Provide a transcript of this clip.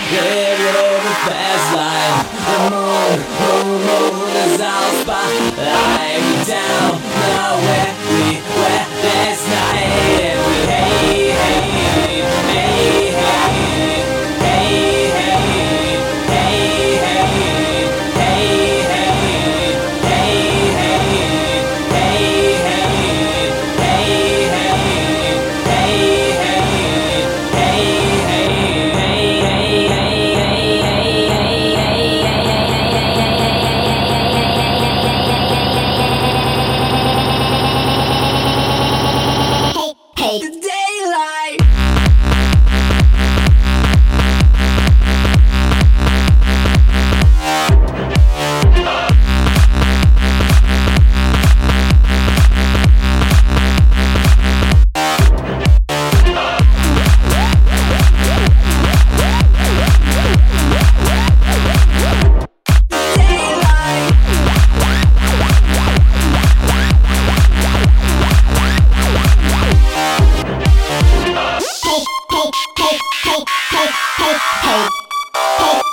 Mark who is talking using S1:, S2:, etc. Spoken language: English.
S1: live a fast life. The moon is our spotlight. We down nowhere, where there's night. And we hey, hey, hey, hey, hey, hey, hey, hey, hey, hey, hey, hey, hey,
S2: Hey,
S1: the daylight.
S2: hey, hey, hey, hey, hey, hey, hey.